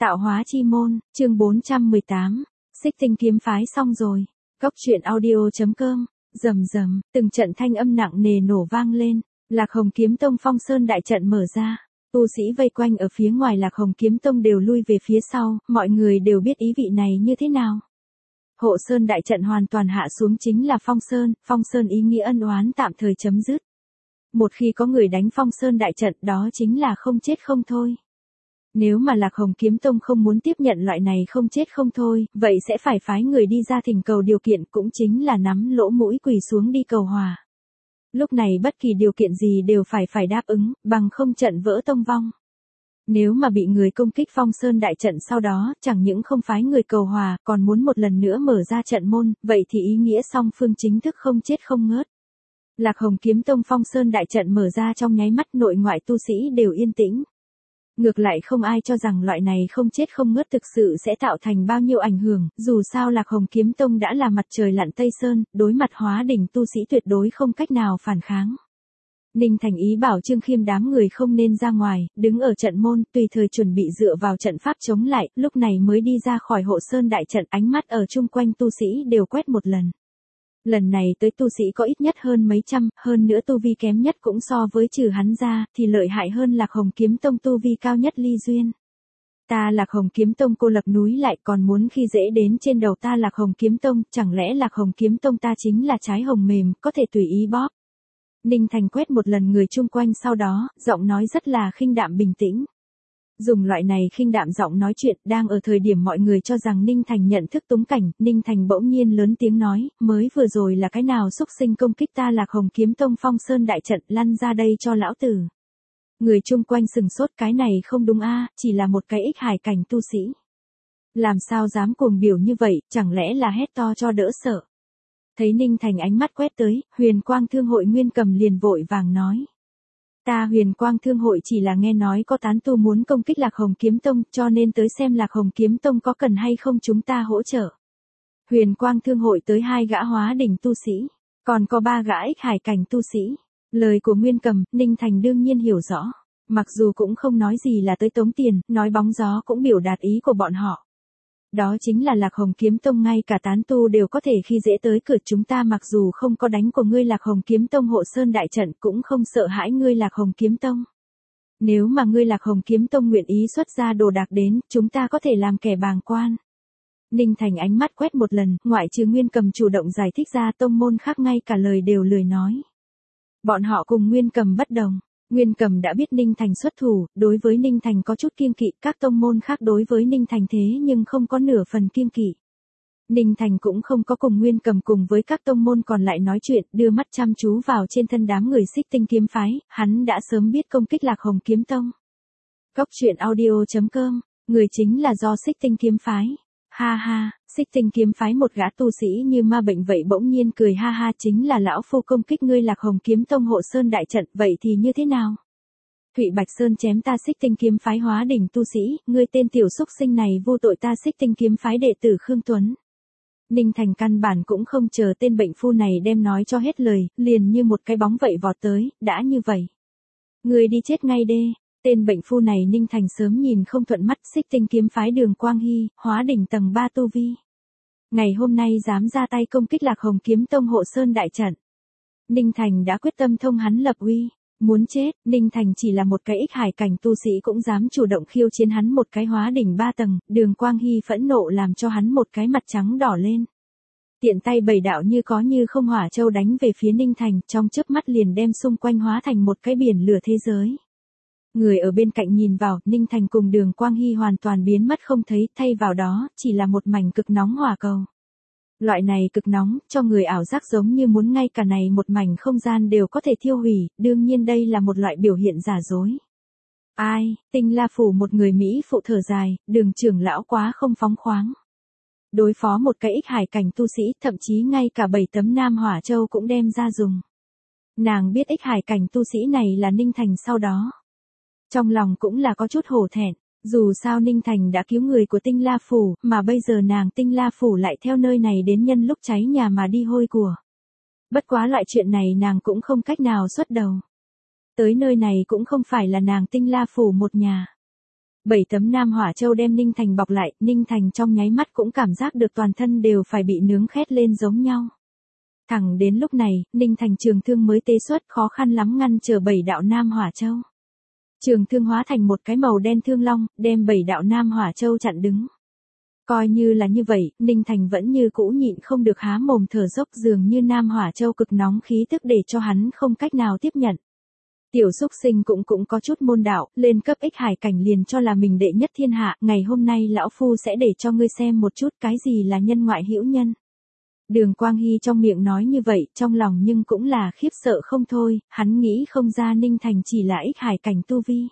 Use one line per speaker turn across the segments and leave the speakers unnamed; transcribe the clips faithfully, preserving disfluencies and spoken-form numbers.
Tạo hóa chi môn, chương bốn trăm mười tám. Xích Tinh kiếm phái xong rồi. Góc truyện audio.com. Rầm rầm, từng trận thanh âm nặng nề nổ vang lên. Lạc Hồng Kiếm Tông Phong Sơn đại trận mở ra. Tu sĩ vây quanh ở phía ngoài Lạc Hồng Kiếm Tông đều lui về phía sau, mọi người đều biết ý vị này như thế nào. Hộ Sơn đại trận hoàn toàn hạ xuống chính là Phong Sơn, Phong Sơn ý nghĩa ân oán tạm thời chấm dứt. Một khi có người đánh Phong Sơn đại trận đó chính là không chết không thôi. Nếu mà Lạc Hồng Kiếm Tông không muốn tiếp nhận loại này không chết không thôi, vậy sẽ phải phái người đi ra thỉnh cầu điều kiện, cũng chính là nắm lỗ mũi quỳ xuống đi cầu hòa. Lúc này bất kỳ điều kiện gì đều phải phải đáp ứng, bằng không trận vỡ tông vong. Nếu mà bị người công kích Phong Sơn đại trận sau đó, chẳng những không phái người cầu hòa, còn muốn một lần nữa mở ra trận môn, vậy thì ý nghĩa song phương chính thức không chết không ngớt. Lạc Hồng Kiếm Tông Phong Sơn đại trận mở ra trong nháy mắt, nội ngoại tu sĩ đều yên tĩnh. Ngược lại không ai cho rằng loại này không chết không ngớt thực sự sẽ tạo thành bao nhiêu ảnh hưởng, dù sao Lạc Hồng Kiếm Tông đã là mặt trời lặn Tây Sơn, đối mặt hóa đỉnh tu sĩ tuyệt đối không cách nào phản kháng. Ninh Thành ý bảo Trương Khiêm đám người không nên ra ngoài, đứng ở trận môn, tùy thời chuẩn bị dựa vào trận pháp chống lại, lúc này mới đi ra khỏi hộ sơn đại trận, ánh mắt ở chung quanh tu sĩ đều quét một lần. Lần này tới tu sĩ có ít nhất hơn mấy trăm, hơn nữa tu vi kém nhất cũng so với trừ hắn ra, thì lợi hại hơn Lạc Hồng Kiếm Tông tu vi cao nhất Ly Duyên. Ta Lạc Hồng Kiếm Tông cô lập núi lại còn muốn khi dễ đến trên đầu ta Lạc Hồng Kiếm Tông, chẳng lẽ Lạc Hồng Kiếm Tông ta chính là trái hồng mềm, có thể tùy ý bóp. Ninh Thành quét một lần người chung quanh sau đó, giọng nói rất là khinh đạm bình tĩnh. Dùng loại này khinh đạm giọng nói chuyện, đang ở thời điểm mọi người cho rằng Ninh Thành nhận thức túng cảnh, Ninh Thành bỗng nhiên lớn tiếng nói, mới vừa rồi là cái nào xúc sinh công kích ta Lạc Hồng Kiếm Tông Phong Sơn đại trận, lăn ra đây cho lão tử. Người chung quanh sừng sốt, cái này không đúng a, chỉ là một cái ích hải cảnh tu sĩ. Làm sao dám cuồng biểu như vậy, chẳng lẽ là hét to cho đỡ sợ. Thấy Ninh Thành ánh mắt quét tới, Huyền Quang Thương hội Nguyên Cầm liền vội vàng nói. Ta Huyền Quang Thương hội chỉ là nghe nói có tán tu muốn công kích Lạc Hồng Kiếm Tông, cho nên tới xem Lạc Hồng Kiếm Tông có cần hay không chúng ta hỗ trợ. Huyền Quang Thương hội tới hai gã hóa đỉnh tu sĩ, còn có ba gã ích hải cảnh tu sĩ. Lời của Nguyên Cầm, Ninh Thành đương nhiên hiểu rõ. Mặc dù cũng không nói gì là tới tống tiền, nói bóng gió cũng biểu đạt ý của bọn họ. Đó chính là Lạc Hồng Kiếm Tông, ngay cả tán tu đều có thể khi dễ tới cửa chúng ta, mặc dù không có đánh của ngươi Lạc Hồng Kiếm Tông hộ sơn đại trận, cũng không sợ hãi ngươi Lạc Hồng Kiếm Tông. Nếu mà ngươi Lạc Hồng Kiếm Tông nguyện ý xuất ra đồ đạc đến, chúng ta có thể làm kẻ bàng quan. Ninh Thành ánh mắt quét một lần, ngoại trừ Nguyên Cầm chủ động giải thích ra, tông môn khác ngay cả lời đều lười nói. Bọn họ cùng Nguyên Cầm bất đồng. Nguyên Cầm đã biết Ninh Thành xuất thủ, đối với Ninh Thành có chút kiêng kỵ, các tông môn khác đối với Ninh Thành thế nhưng không có nửa phần kiêng kỵ. Ninh Thành cũng không có cùng Nguyên Cầm cùng với các tông môn còn lại nói chuyện, đưa mắt chăm chú vào trên thân đám người Xích Tinh kiếm phái, hắn đã sớm biết công kích Lạc Hồng Kiếm Tông. Góc truyện audio.com, người chính là do Xích Tinh kiếm phái. Ha ha, Xích Tinh kiếm phái một gã tu sĩ như ma bệnh vậy bỗng nhiên cười ha ha, chính là lão phu công kích ngươi Lạc Hồng Kiếm Tông hộ sơn đại trận, vậy thì như thế nào? Thụy Bạch Sơn chém ta Xích Tinh kiếm phái hóa đỉnh tu sĩ, ngươi tên tiểu xúc sinh này vô tội ta Xích Tinh kiếm phái đệ tử Khương Tuấn. Ninh Thành căn bản cũng không chờ tên bệnh phu này đem nói cho hết lời, liền như một cái bóng vậy vọt tới, đã như vậy. Ngươi đi chết ngay đê. Tên bệnh phu này Ninh Thành sớm nhìn không thuận mắt, Xích Tinh kiếm phái Đường Quang Hy, hóa đỉnh tầng ba tu vi. Ngày hôm nay dám ra tay công kích Lạc Hồng Kiếm Tông hộ sơn đại trận. Ninh Thành đã quyết tâm thông hắn lập uy, muốn chết, Ninh Thành chỉ là một cái ích hải cảnh tu sĩ cũng dám chủ động khiêu chiến hắn một cái hóa đỉnh ba tầng, Đường Quang Hy phẫn nộ làm cho hắn một cái mặt trắng đỏ lên. Tiện tay bảy đạo như có như không hỏa châu đánh về phía Ninh Thành, trong chớp mắt liền đem xung quanh hóa thành một cái biển lửa thế giới. Người ở bên cạnh nhìn vào, Ninh Thành cùng Đường Quang Hy hoàn toàn biến mất không thấy, thay vào đó, chỉ là một mảnh cực nóng hỏa cầu. Loại này cực nóng, cho người ảo giác giống như muốn ngay cả này một mảnh không gian đều có thể thiêu hủy, đương nhiên đây là một loại biểu hiện giả dối. Ai, Tinh La Phủ một người Mỹ phụ thở dài, Đường trưởng lão quá không phóng khoáng. Đối phó một cái ích hải cảnh tu sĩ, thậm chí ngay cả bảy tấm nam hỏa châu cũng đem ra dùng. Nàng biết ích hải cảnh tu sĩ này là Ninh Thành sau đó. Trong lòng cũng là có chút hổ thẹn, dù sao Ninh Thành đã cứu người của Tinh La Phủ, mà bây giờ nàng Tinh La Phủ lại theo nơi này đến nhân lúc cháy nhà mà đi hôi của. Bất quá loại chuyện này nàng cũng không cách nào xuất đầu. Tới nơi này cũng không phải là nàng Tinh La Phủ một nhà. Bảy tấm Nam Hỏa Châu đem Ninh Thành bọc lại, Ninh Thành trong nháy mắt cũng cảm giác được toàn thân đều phải bị nướng khét lên giống nhau. Thẳng đến lúc này, Ninh Thành trường thương mới tế xuất, khó khăn lắm ngăn trở bảy đạo Nam Hỏa Châu. Trường thương hóa thành một cái màu đen thương long, đem bảy đạo Nam Hỏa Châu chặn đứng. Coi như là như vậy, Ninh Thành vẫn như cũ nhịn không được há mồm thở dốc, dường như Nam Hỏa Châu cực nóng khí tức để cho hắn không cách nào tiếp nhận. Tiểu xúc sinh cũng cũng có chút môn đạo, lên cấp ích hải cảnh liền cho là mình đệ nhất thiên hạ, ngày hôm nay lão phu sẽ để cho ngươi xem một chút cái gì là nhân ngoại hữu nhân. Đường Quang Hy trong miệng nói như vậy, trong lòng nhưng cũng là khiếp sợ không thôi, hắn nghĩ không ra Ninh Thành chỉ là ích hải cảnh tu vi.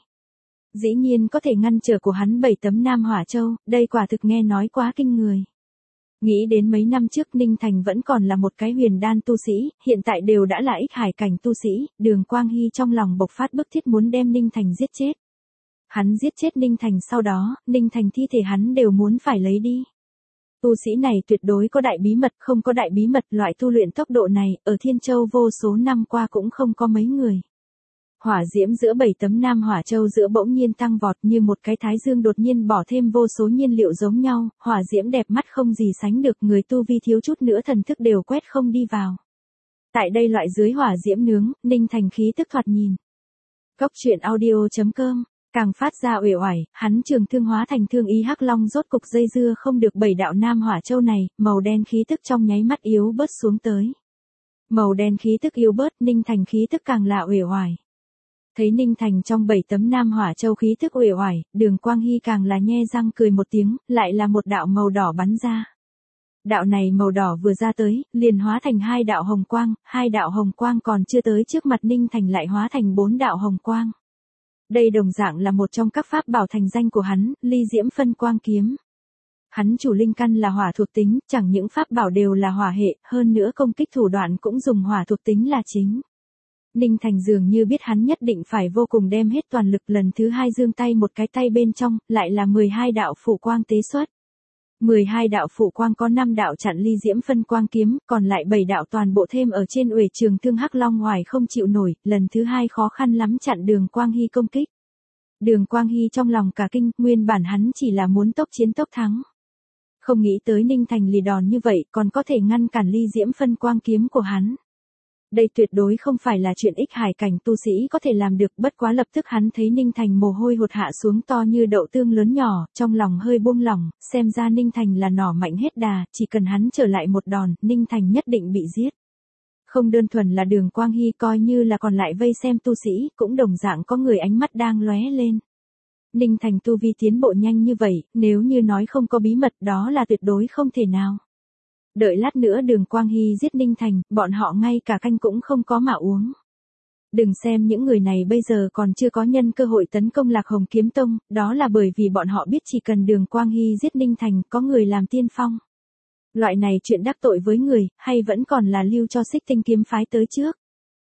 Dĩ nhiên có thể ngăn trở của hắn bảy tấm Nam Hỏa Châu, đây quả thực nghe nói quá kinh người. Nghĩ đến mấy năm trước Ninh Thành vẫn còn là một cái huyền đan tu sĩ, hiện tại đều đã là ích hải cảnh tu sĩ, Đường Quang Hy trong lòng bộc phát bức thiết muốn đem Ninh Thành giết chết. Hắn giết chết Ninh Thành sau đó, Ninh Thành thi thể hắn đều muốn phải lấy đi. Tu sĩ này tuyệt đối có đại bí mật, không có đại bí mật, loại tu luyện tốc độ này, ở Thiên Châu vô số năm qua cũng không có mấy người. Hỏa diễm giữa bảy tấm Nam Hỏa Châu giữa bỗng nhiên tăng vọt như một cái thái dương đột nhiên bỏ thêm vô số nhiên liệu giống nhau, hỏa diễm đẹp mắt không gì sánh được, người tu vi thiếu chút nữa thần thức đều quét không đi vào. Tại đây loại dưới hỏa diễm nướng, Ninh Thành khí tức thoạt nhìn. Góc truyện audio chấm com, càng phát ra uể oải, hắn trường thương hóa thành thương ý hắc long rốt cục dây dưa không được bảy đạo Nam Hỏa Châu này, màu đen khí tức trong nháy mắt yếu bớt xuống tới. Màu đen khí tức yếu bớt, Ninh Thành khí tức càng là uể oải. Thấy Ninh Thành trong bảy tấm Nam Hỏa Châu khí tức uể oải, Đường Quang Hy càng là nhe răng cười một tiếng, lại là một đạo màu đỏ bắn ra. Đạo này màu đỏ vừa ra tới, liền hóa thành hai đạo hồng quang, hai đạo hồng quang còn chưa tới trước mặt Ninh Thành lại hóa thành bốn đạo hồng quang. Đây đồng dạng là một trong các pháp bảo thành danh của hắn, Ly Diễm Phân Quang Kiếm. Hắn chủ linh căn là hỏa thuộc tính, chẳng những pháp bảo đều là hỏa hệ, hơn nữa công kích thủ đoạn cũng dùng hỏa thuộc tính là chính. Ninh Thành dường như biết hắn nhất định phải vô cùng đem hết toàn lực, lần thứ hai giương tay một cái tay bên trong, lại là mười hai đạo phủ quang tế xuất. mười hai đạo phủ quang có năm đạo chặn Ly Diễm Phân Quang Kiếm, còn lại bảy đạo toàn bộ thêm ở trên uể trường thương hắc long hoài không chịu nổi, lần thứ hai khó khăn lắm chặn Đường Quang Hy công kích. Đường Quang Hy trong lòng cả kinh, nguyên bản hắn chỉ là muốn tốc chiến tốc thắng. Không nghĩ tới Ninh Thành lì đòn như vậy, còn có thể ngăn cản Ly Diễm Phân Quang Kiếm của hắn. Đây tuyệt đối không phải là chuyện ích hải cảnh tu sĩ có thể làm được, bất quá lập tức hắn thấy Ninh Thành mồ hôi hột hạ xuống to như đậu tương lớn nhỏ, trong lòng hơi buông lỏng, xem ra Ninh Thành là nỏ mạnh hết đà, chỉ cần hắn trở lại một đòn, Ninh Thành nhất định bị giết. Không đơn thuần là Đường Quang Hy, coi như là còn lại vây xem tu sĩ, cũng đồng dạng có người ánh mắt đang lóe lên. Ninh Thành tu vi tiến bộ nhanh như vậy, nếu như nói không có bí mật đó là tuyệt đối không thể nào. Đợi lát nữa Đường Quang Hy giết Ninh Thành, bọn họ ngay cả canh cũng không có mà uống. Đừng xem những người này bây giờ còn chưa có nhân cơ hội tấn công Lạc Hồng Kiếm Tông, đó là bởi vì bọn họ biết chỉ cần Đường Quang Hy giết Ninh Thành, có người làm tiên phong. Loại này chuyện đắc tội với người, hay vẫn còn là lưu cho Xích Tinh kiếm phái tới trước.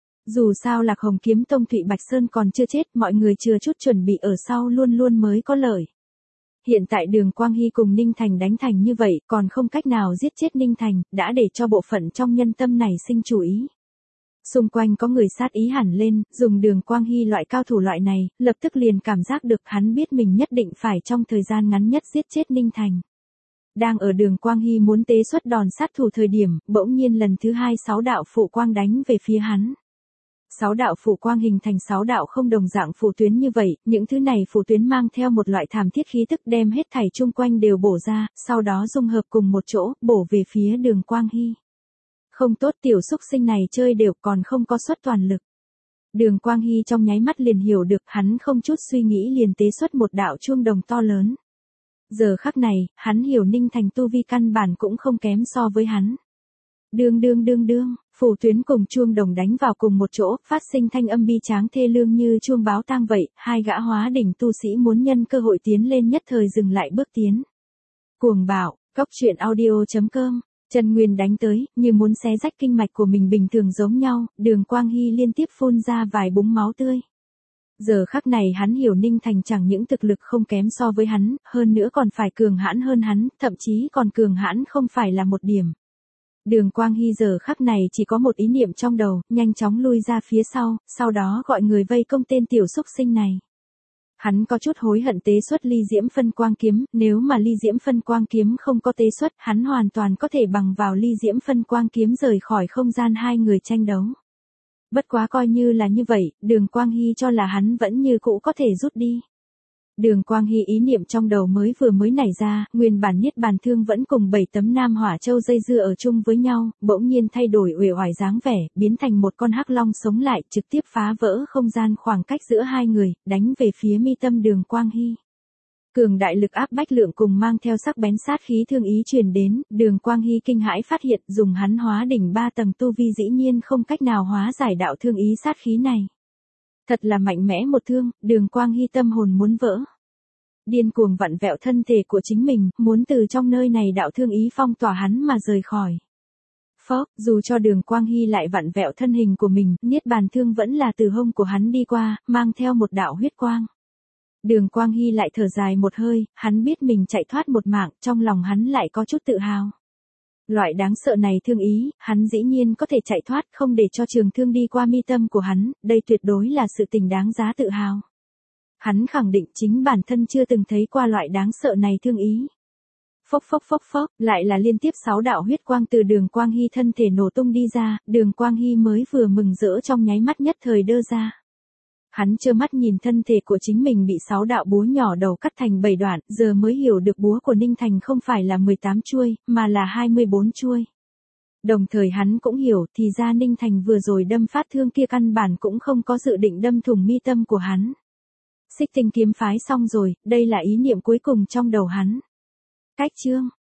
Dù sao Lạc Hồng Kiếm Tông Thụy Bạch Sơn còn chưa chết, mọi người chưa chút chuẩn bị ở sau luôn luôn mới có lợi. Hiện tại Đường Quang Hy cùng Ninh Thành đánh thành như vậy, còn không cách nào giết chết Ninh Thành, đã để cho bộ phận trong nhân tâm này sinh chú ý. Xung quanh có người sát ý hẳn lên, dùng Đường Quang Hy loại cao thủ loại này, lập tức liền cảm giác được hắn biết mình nhất định phải trong thời gian ngắn nhất giết chết Ninh Thành. Đang ở Đường Quang Hy muốn tế xuất đòn sát thủ thời điểm, bỗng nhiên lần thứ hai sáu đạo phụ quang đánh về phía hắn. Sáu đạo phụ quang hình thành sáu đạo không đồng dạng phụ tuyến như vậy, những thứ này phụ tuyến mang theo một loại thảm thiết khí tức đem hết thảy chung quanh đều bổ ra, sau đó dung hợp cùng một chỗ, bổ về phía Đường Quang Hy. Không tốt, tiểu xúc sinh này chơi đều còn không có xuất toàn lực. Đường Quang Hy trong nháy mắt liền hiểu được, hắn không chút suy nghĩ liền tế xuất một đạo chuông đồng to lớn. Giờ khắc này, hắn hiểu Ninh Thành tu vi căn bản cũng không kém so với hắn. Đương đương đương đương, phủ tuyến cùng chuông đồng đánh vào cùng một chỗ, phát sinh thanh âm bi tráng thê lương như chuông báo tang vậy, hai gã hóa đỉnh tu sĩ muốn nhân cơ hội tiến lên nhất thời dừng lại bước tiến. Cuồng bạo, góc truyện audio chấm com, Trần Nguyên đánh tới, như muốn xé rách kinh mạch của mình bình thường giống nhau, Đường Quang Hy liên tiếp phun ra vài búng máu tươi. Giờ khắc này hắn hiểu Ninh Thành chẳng những thực lực không kém so với hắn, hơn nữa còn phải cường hãn hơn hắn, thậm chí còn cường hãn không phải là một điểm. Đường Quang Hy giờ khắc này chỉ có một ý niệm trong đầu, nhanh chóng lui ra phía sau, sau đó gọi người vây công tên tiểu xúc sinh này. Hắn có chút hối hận tế xuất ly diễm phân quang kiếm, nếu mà ly diễm phân quang kiếm không có tế xuất, hắn hoàn toàn có thể bằng vào ly diễm phân quang kiếm rời khỏi không gian hai người tranh đấu. Bất quá coi như là như vậy, Đường Quang Hy cho là hắn vẫn như cũ có thể rút đi. Đường Quang Hy ý niệm trong đầu mới vừa mới nảy ra, nguyên bản niết bàn thương vẫn cùng bảy tấm nam hỏa châu dây dưa ở chung với nhau, bỗng nhiên thay đổi uể oải dáng vẻ, biến thành một con hắc long sống lại, trực tiếp phá vỡ không gian khoảng cách giữa hai người, đánh về phía mi tâm Đường Quang Hy. Cường đại lực áp bách lượng cùng mang theo sắc bén sát khí thương ý truyền đến, Đường Quang Hy kinh hãi phát hiện dùng hắn hóa đỉnh ba tầng tu vi dĩ nhiên không cách nào hóa giải đạo thương ý sát khí này. Thật là mạnh mẽ một thương, Đường Quang Hy tâm hồn muốn vỡ. Điên cuồng vặn vẹo thân thể của chính mình, muốn từ trong nơi này đạo thương ý phong tỏa hắn mà rời khỏi. Phốc, dù cho Đường Quang Hy lại vặn vẹo thân hình của mình, niết bàn thương vẫn là từ hông của hắn đi qua, mang theo một đạo huyết quang. Đường Quang Hy lại thở dài một hơi, hắn biết mình chạy thoát một mạng, trong lòng hắn lại có chút tự hào. Loại đáng sợ này thương ý, hắn dĩ nhiên có thể chạy thoát không để cho trường thương đi qua mi tâm của hắn, đây tuyệt đối là sự tình đáng giá tự hào. Hắn khẳng định chính bản thân chưa từng thấy qua loại đáng sợ này thương ý. Phốc phốc phốc phốc, lại là liên tiếp sáu đạo huyết quang từ Đường Quang Hy thân thể nổ tung đi ra, Đường Quang Hy mới vừa mừng rỡ trong nháy mắt nhất thời đơ ra. Hắn trơ mắt nhìn thân thể của chính mình bị sáu đạo búa nhỏ đầu cắt thành bảy đoạn, giờ mới hiểu được búa của Ninh Thành không phải là mười tám chuôi, mà là hai mươi bốn chuôi. Đồng thời hắn cũng hiểu, thì ra Ninh Thành vừa rồi đâm phát thương kia căn bản cũng không có dự định đâm thủng mi tâm của hắn. Xích Tinh kiếm phái xong rồi, đây là ý niệm cuối cùng trong đầu hắn. Cách chương